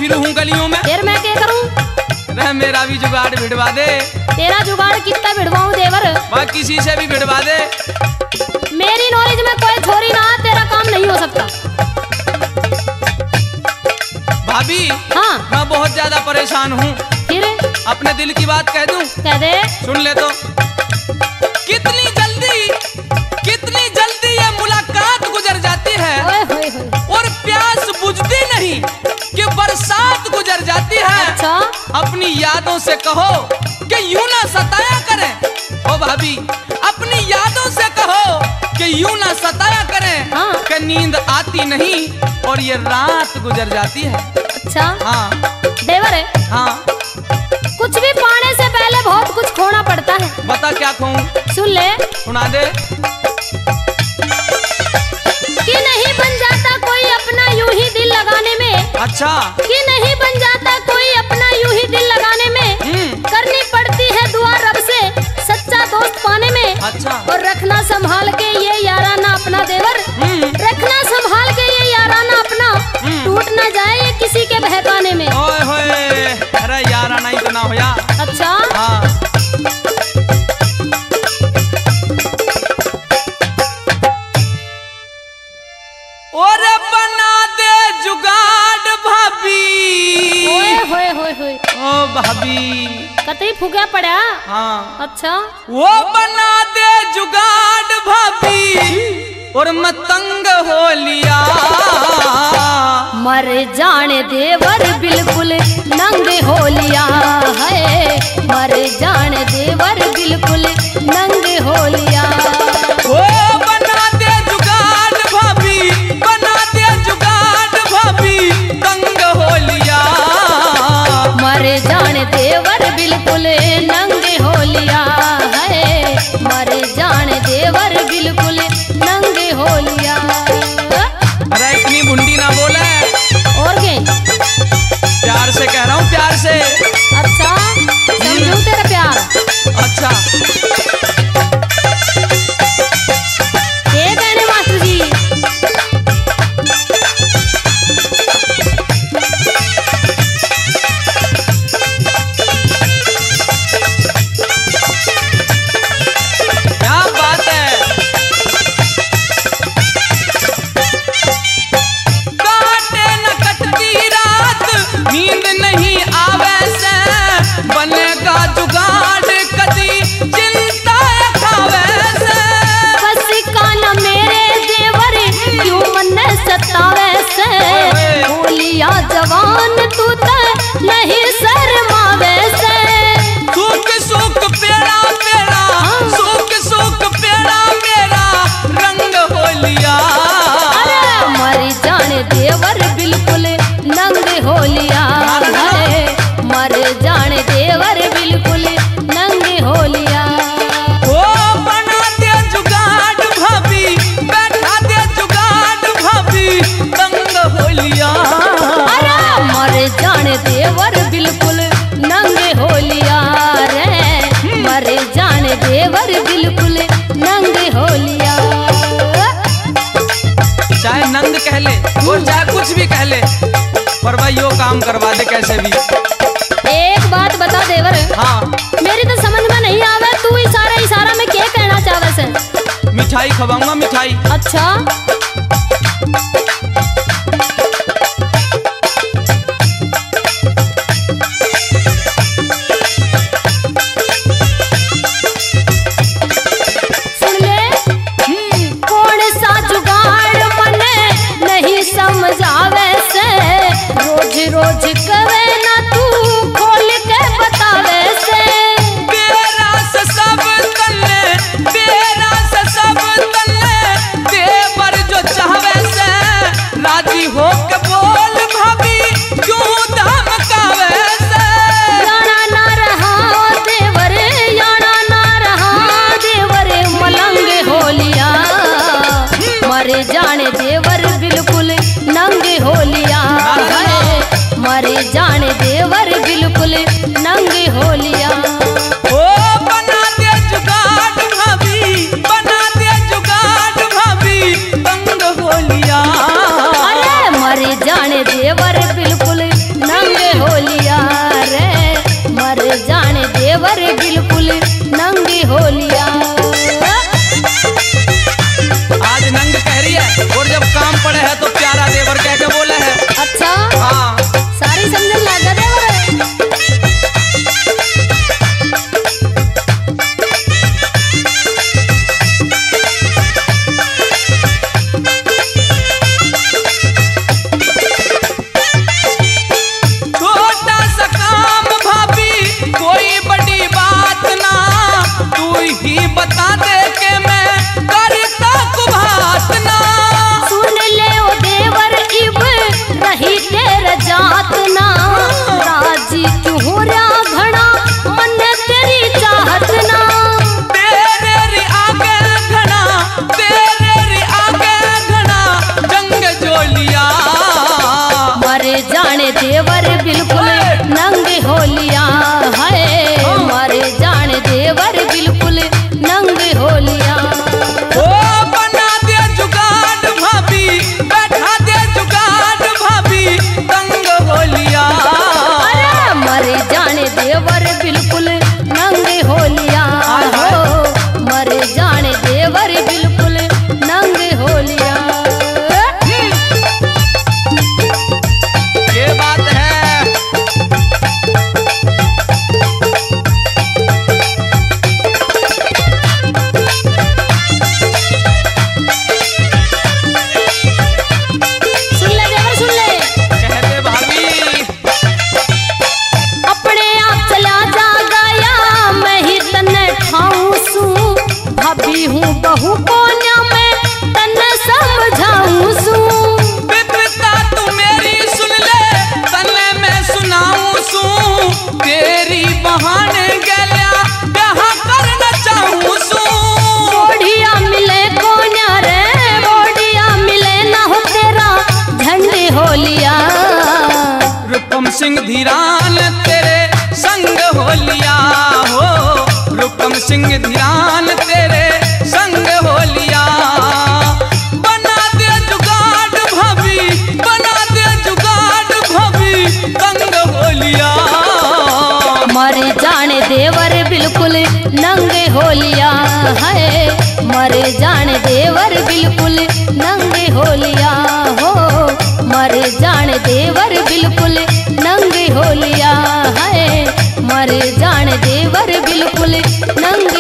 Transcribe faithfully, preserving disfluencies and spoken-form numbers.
फिरू हूँ गलियों में। फिर मैं क्या करूं? रह मेरा भी जुगाड़ भिड़वा दे। तेरा जुगाड़ कितना भिड़वाऊं देवर? वह किसी से भी भिड़वा दे। मेरी नॉलेज में कोई छोरी ना, तेरा काम नहीं हो सकता। भाभी हाँ मैं बहुत ज्यादा परेशान हूँ। फिर अपने दिल की बात कह दूं? कह दे। सुन ले तो। कितनी जल्दी कितनी जल्दी ये मुलाकात गुजर जाती है। ओए होए होए। और प्यास बुझती नहीं कि बरसात गुजर जाती है। अच्छा अपनी यादों से कहो कि यूं ना सताया करें। ओ भाभी अपनी यादों से कहो कि यूं ना सताया करें। हाँ। कि नींद आती नहीं और ये रात गुजर जाती है। अच्छा हाँ देवर है। हाँ कुछ भी पाने से पहले बहुत कुछ खोना पड़ता है। बता क्या कहूँ? सुन ले। सुना दे। कि नहीं बन जाता कोई अपना यूं ही दिल लगाने में। अच्छा कि नहीं बन जाता कोई अपना यूं ही दिल लगाने में। हम्म करनी पड़ती है दुआ रब से सच्चा दोस्त पाने में। अच्छा और रखना संभाल के ये याराना अपना देवर। हम्म रखना संभाल के ये याराना अपना, हम्म। टूट ना जाए ये किसी के बहकाने में। ओए होए अरे यारा नहीं तो ना होया। अच्छा हाँ और बना दे जुगाड़ भाभी। ओए होए होए होए। ओ भाभी कतई फूका पड़ा। हाँ अच्छा वो बना दे जुगाड़ भाभी और मतंग हो लिया। मर जाने देवर बिल्कुल नंग हो लिया है। मर जाने देवर बिल्कुल नंग हो लिया। वो बना दे जुगाड़ भाभी बना दे जुगाड़ भाभी तंग हो लिया। मर जाने देवर बिल्कुल नंग हो लिया है। मर जाने देवर बिल्कुल नंग हो लिया। अरे इतनी भुंडी ना बोले। और के प्यार से कह रहा हूँ प्यार से। अच्छा समझू तेरा प्यार। अच्छा ये कहने मास्टर जी। क्या बात है। काटे न कटती रात नींद नहीं आवे से बनेगा जुगाड़ कदी चिंता खावे से। बस काना मेरे देवर क्यों मन सतावे से। बोलिया जवान तू तो नहीं शर्मावे से। सूख सूख पेड़ा पेड़ा सूख सूख पेड़ा मेरा रंग हो लिया। अरे मर जाने देवर बिल्कुल नंग हो लिया है। मर जाने देवर बिल्कुल नंग हो लिया। ओ बना दे जुगाड़ भाभी बैठा दे जुगाड़ भाभी तंग हो लिया। अरे मर जाने देवर बिल्कुल नंग हो लिया रे। मर जाने देवर बिल्कुल नंग हो लिया। चाहे नंग कह ले और चाहे कुछ भी कह ले पर भाई यो काम करवा दे कैसे भी। एक बात बता देवर। हाँ मेरी तो समझ में नहीं आवे तू इशारा इशारा में क्या कहना चाहे से। मिठाई खवाऊंगा मिठाई। अच्छा सुन ले। कौन सा जुगाड़ मने नहीं समझ आवे से। रोज रोज कवे ना तू खोल के बतावे से। बेरा से सब तन्ने बेरा से सब तन्ने देवर जो चाहवे से राजी हो के बोल भाभी क्यों धमकावे से। याना ना रहा देवर याना ना रहा देवर मलंग हो लिया। मर जाने देवर बिल्कुल नंग हो लिया है। मर जाने देवर बिल्कुल नंग हो लिया। ओ बना दे जुगाड़ भाभी बना दे जुगाड़ भाभी तंग हो लिया। अरे मर जाने देवर बिल्कुल नंग कोन्या में तन्ने समझाऊं सू विद्वता तू मेरी सुन ले तन्ने मैं सुनाऊं सू तेरी बहाने गल्या यहाँ करना चाहूं सू बोढ़िया मिले कोन्या रे बोढ़िया मिले ना हो तेरा झंडे होलिया रूपम सिंह धीरान तेरे संग होलिया हो रूपम सिंह धीरान तेरे संग होलिया बना दे जुगाड़ भाभी बना दे जुगाड़ भाभी तंग होलिया मरे जाने देवर बिल्कुल नंगे होलिया है मरे जाने देवर बिल्कुल नंगे होलिया हो मरे जाने देवर बिल्कुल नंगे होलिया है मरे जाने देवर बिल्कुल नंगे